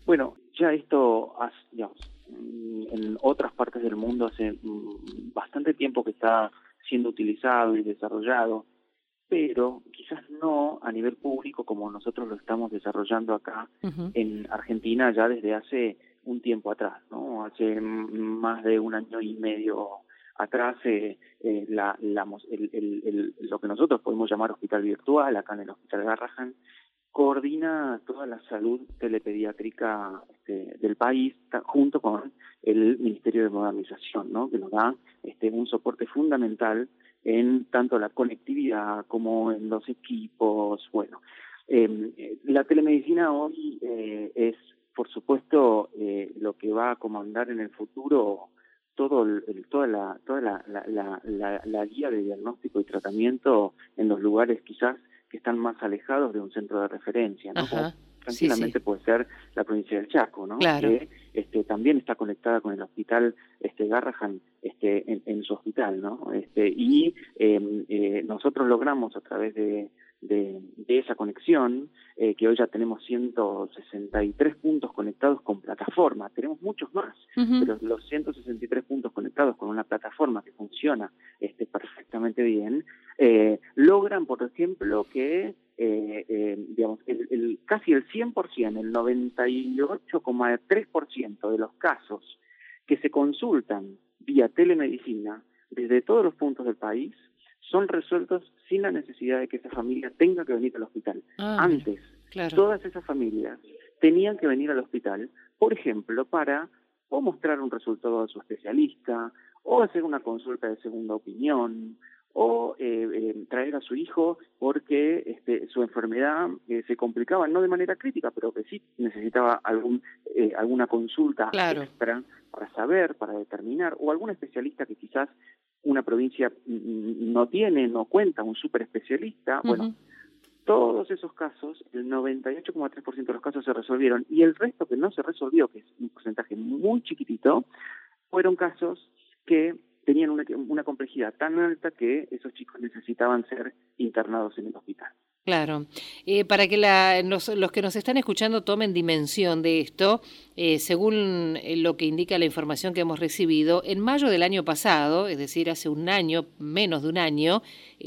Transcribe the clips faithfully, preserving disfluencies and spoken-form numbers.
Bueno, ya esto, digamos, en otras partes del mundo hace bastante tiempo que está siendo utilizado y desarrollado, pero quizás no a nivel público como nosotros lo estamos desarrollando acá uh-huh. en Argentina ya desde hace un tiempo atrás, ¿no? Hace más de un año y medio atrás, eh, eh, la, la, el, el, el, lo que nosotros podemos llamar hospital virtual, acá en el Hospital Garrahan, coordina toda la salud telepediátrica este, del país junto con el Ministerio de Modernización, ¿no? Que nos da este, un soporte fundamental en tanto la conectividad como en los equipos. Bueno, eh, la telemedicina hoy eh, es, por supuesto, eh, lo que va a comandar en el futuro todo el, el, toda, la, toda la, la, la, la, la guía de diagnóstico y tratamiento en los lugares quizás que están más alejados de un centro de referencia, ¿no? Como tranquilamente sí, sí. puede ser la provincia del Chaco, ¿no? Claro. Que este, también está conectada con el hospital este, Garrahan este, en, en su hospital, ¿no? Este, y eh, eh, nosotros logramos a través de, de, de esa conexión, eh, que hoy ya tenemos ciento sesenta y tres puntos conectados con plataforma, tenemos muchos más, uh-huh. pero los ciento sesenta y tres puntos conectados con una plataforma que funciona este, perfectamente bien, eh, logran, por ejemplo, que eh, eh, digamos, el, el, casi el cien por ciento, el noventa y ocho coma tres por ciento de los casos que se consultan vía telemedicina desde todos los puntos del país son resueltos sin la necesidad de que esa familia tenga que venir al hospital. Ah, Antes, claro. todas esas familias tenían que venir al hospital, por ejemplo, para o mostrar un resultado de su especialista, o hacer una consulta de segunda opinión, o eh, eh, traer a su hijo porque este, su enfermedad eh, se complicaba, no de manera crítica, pero que sí necesitaba algún eh, alguna consulta claro. extra para saber, para determinar, o algún especialista que quizás una provincia no tiene, no cuenta, un super especialista. Uh-huh. Bueno, todos esos casos, el noventa y ocho coma tres por ciento de los casos se resolvieron, y el resto que no se resolvió, que es un porcentaje muy chiquitito, fueron casos que tenían una, una complejidad tan alta que esos chicos necesitaban ser internados en el hospital. Claro. Eh, para que la, los, los que nos están escuchando tomen dimensión de esto, eh, según lo que indica la información que hemos recibido, en mayo del año pasado, es decir, hace un año, menos de un año,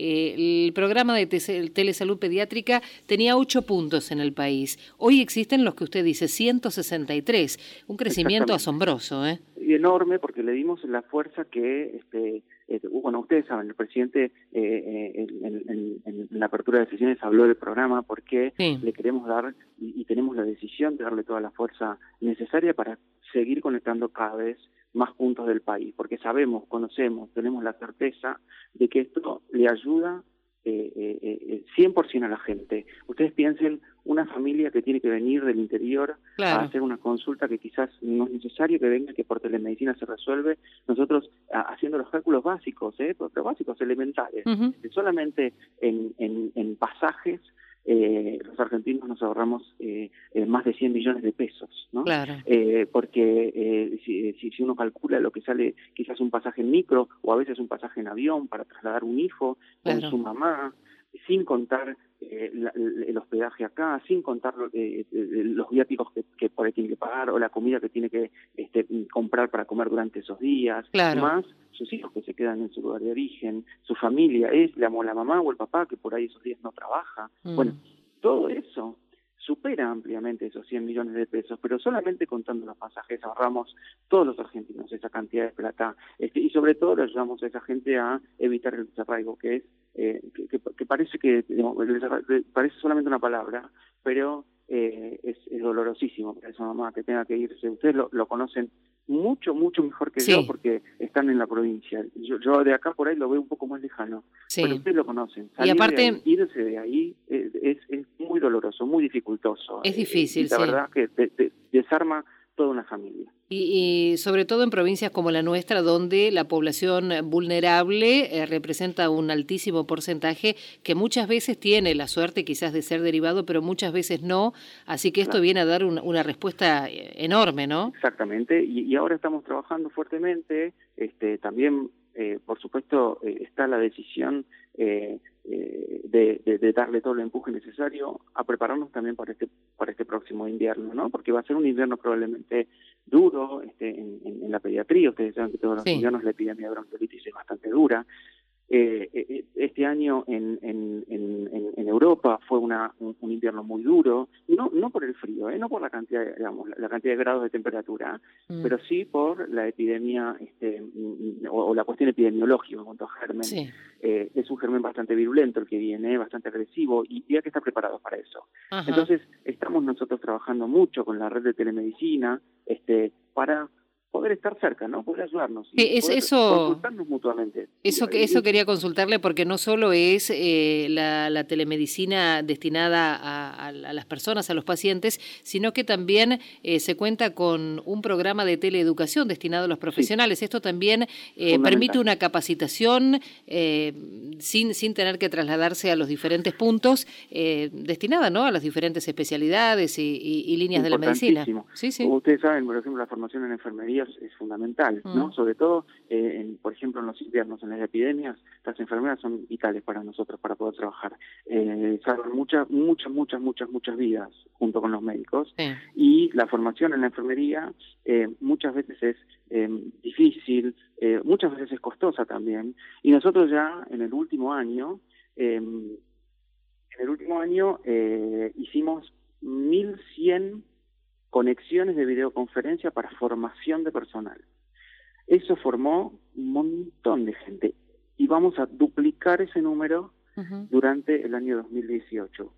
eh, el programa de te- telesalud pediátrica tenía ocho puntos en el país. Hoy existen los que usted dice, ciento sesenta y tres, un crecimiento asombroso, ¿eh? Y enorme, porque le dimos la fuerza que, este, eh, bueno, ustedes saben, el presidente eh, en, en, en la apertura de sesiones habló del programa porque sí. le queremos dar y, y tenemos la decisión de darle toda la fuerza necesaria para seguir conectando cada vez más puntos del país, porque sabemos, conocemos, tenemos la certeza de que esto le ayuda eh, eh, eh, cien por ciento a la gente. Ustedes piensen, una familia que tiene que venir del interior claro. a hacer una consulta que quizás no es necesario que venga, que por telemedicina se resuelve, nosotros a, haciendo los cálculos básicos, ¿eh? pero básicos, elementales, uh-huh. solamente en, en, en pasajes, eh, los argentinos nos ahorramos eh, eh, más de cien millones de pesos, ¿no? Claro. Eh, porque eh, si, si, si uno calcula lo que sale quizás un pasaje en micro o a veces un pasaje en avión para trasladar un hijo claro. con su mamá, sin contar eh, la, el hospedaje acá, sin contar eh, los viáticos que, que por ahí tiene que pagar o la comida que tiene que este, comprar para comer durante esos días, claro. más sus hijos que se quedan en su lugar de origen, su familia, es la, la mamá o el papá que por ahí esos días no trabaja. Mm. Bueno, todo eso supera ampliamente esos cien millones de pesos, pero solamente contando los pasajes ahorramos todos los argentinos esa cantidad de plata, este, y sobre todo le ayudamos a esa gente a evitar el desarraigo, que es eh, que, que, que parece que digamos, parece solamente una palabra, pero eh, es, es dolorosísimo para esa mamá que tenga que irse. Ustedes lo, lo conocen mucho, mucho mejor que sí. yo porque están en la provincia. Yo, yo de acá por ahí lo veo un poco más lejano, sí. pero ustedes lo conocen. Salir y aparte, de ahí, irse de ahí es, es, es muy doloroso, muy dificultoso. Es difícil, eh, y la sí. verdad que te, te desarma toda una familia. Y, y sobre todo en provincias como la nuestra, donde la población vulnerable eh, representa un altísimo porcentaje que muchas veces tiene la suerte quizás de ser derivado, pero muchas veces no. Así que esto claro. viene a dar un, una respuesta enorme, ¿no? Exactamente. Y, y ahora estamos trabajando fuertemente, este, también eh, por supuesto, eh, está la decisión eh, eh, de, de, de darle todo el empuje necesario a prepararnos también para este para este próximo invierno, ¿no? Porque va a ser un invierno probablemente duro este, en, en, en la pediatría. Ustedes saben que todos los Sí. inviernos la epidemia de bronquiolitis es bastante dura. Eh, eh, este año en, en, en, en Europa fue una, un, un invierno muy duro, no no por el frío, eh, no por la cantidad, de, digamos, la, la cantidad de grados de temperatura, mm. pero sí por la epidemia este, o, o la cuestión epidemiológica en cuanto a germen. Sí. Eh, es un germen bastante virulento el que viene, bastante agresivo, y, y hay que estar preparados para eso. Ajá. Entonces, estamos nosotros trabajando mucho con la red de telemedicina este, para poder estar cerca, ¿no? Poder ayudarnos y es, poder eso, consultarnos mutuamente. Eso, y, eso y, quería consultarle, porque no solo es eh, la, la telemedicina destinada a, a las personas, a los pacientes, sino que también eh, se cuenta con un programa de teleeducación destinado a los profesionales. Sí. Esto también eh, permite una capacitación eh, sin, sin tener que trasladarse a los diferentes puntos, eh, destinada, ¿no?, a las diferentes especialidades y, y, y líneas de la medicina. Sí, sí. Como ustedes saben, por ejemplo, la formación en enfermería es fundamental, ¿no? Mm. Sobre todo, eh, en, por ejemplo, en los inviernos, en las epidemias, las enfermeras son vitales para nosotros para poder trabajar. Eh, salvan muchas, muchas, muchas, muchas, muchas vidas junto con los médicos. Sí. Y la formación en la enfermería eh, muchas veces es eh, difícil, eh, muchas veces es costosa también. Y nosotros ya en el último año, eh, en el último año eh, hicimos mil cien conexiones de videoconferencia para formación de personal. Eso formó un montón de gente y vamos a duplicar ese número uh-huh. durante el año dos mil dieciocho.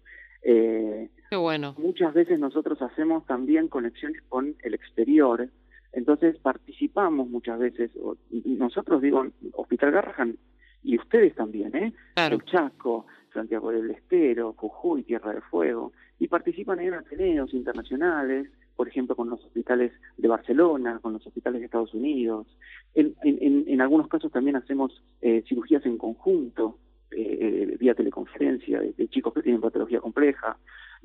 Eh, Qué bueno. Muchas veces nosotros hacemos también conexiones con el exterior, entonces participamos muchas veces, nosotros digo, Hospital Garrahan, y ustedes también, ¿eh? Claro. El Chaco, Santiago del Estero, Jujuy, Tierra del Fuego, y participan en ateneos internacionales, por ejemplo, con los hospitales de Barcelona, con los hospitales de Estados Unidos. En, en, en algunos casos también hacemos eh, cirugías en conjunto, eh, vía teleconferencia, de, de chicos que tienen patología compleja.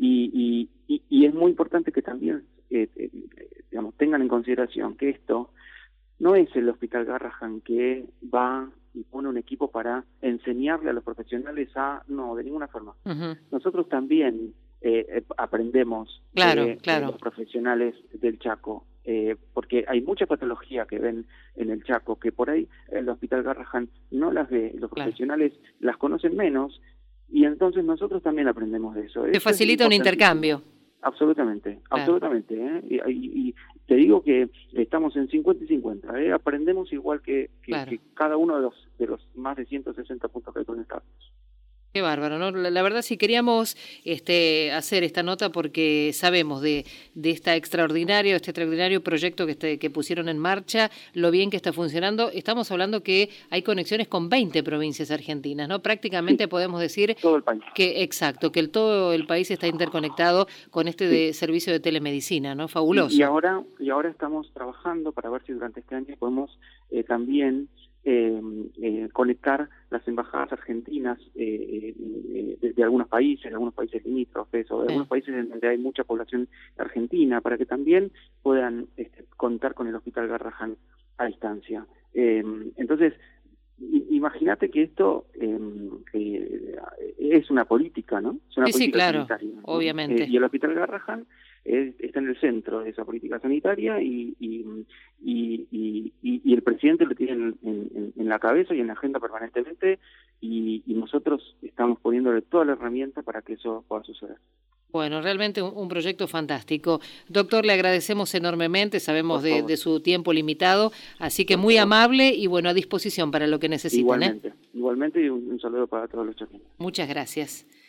Y, y, y, y es muy importante que también eh, eh, digamos, tengan en consideración que esto no es el Hospital Garrahan que va y pone un equipo para enseñarle a los profesionales a... No, de ninguna forma. Uh-huh. Nosotros también eh, aprendemos claro, de, claro. de los profesionales del Chaco, eh, porque hay mucha patología que ven en el Chaco, que por ahí el Hospital Garrahan no las ve, los profesionales claro. las conocen menos, y entonces nosotros también aprendemos de eso. Te eso facilita un intercambio. Absolutamente, claro. absolutamente. ¿eh? Y, y, y te digo que estamos en cincuenta y cincuenta, ¿eh? Aprendemos igual que, que, claro. que cada uno de los de los más de ciento sesenta puntos que hay conectados. Qué bárbaro, ¿no? La, la verdad sí queríamos este, hacer esta nota porque sabemos de, de esta extraordinario, este extraordinario proyecto que, este, que pusieron en marcha, lo bien que está funcionando. Estamos hablando que hay conexiones con veinte provincias argentinas, ¿no? Prácticamente sí, podemos decir todo el país. que, exacto, que el, todo el país está interconectado con este de sí. servicio de telemedicina, ¿no? Fabuloso. Y, y ahora y ahora estamos trabajando para ver si durante este año podemos eh, también Eh, eh, conectar las embajadas argentinas eh, eh, de, de algunos países, de algunos países limítrofes o de sí. algunos países en donde hay mucha población argentina, para que también puedan este, contar con el Hospital Garrahan a distancia. Eh, entonces, imagínate que esto eh, eh, es una política, ¿no? Es una sí, política sí, claro, sanitaria, ¿no? obviamente. Eh, y el Hospital Garrahan es, está en el centro de esa política sanitaria y, y, y, y, y el presidente lo tiene en, en, en la cabeza y en la agenda permanentemente y, y nosotros estamos poniéndole toda la herramienta para que eso pueda suceder. Bueno, realmente un, un proyecto fantástico. Doctor, le agradecemos enormemente, sabemos de, de su tiempo limitado, así que muy amable y bueno, a disposición para lo que necesiten. Igualmente, ¿eh? igualmente y un, un saludo para todos los chaqueños. Muchas gracias.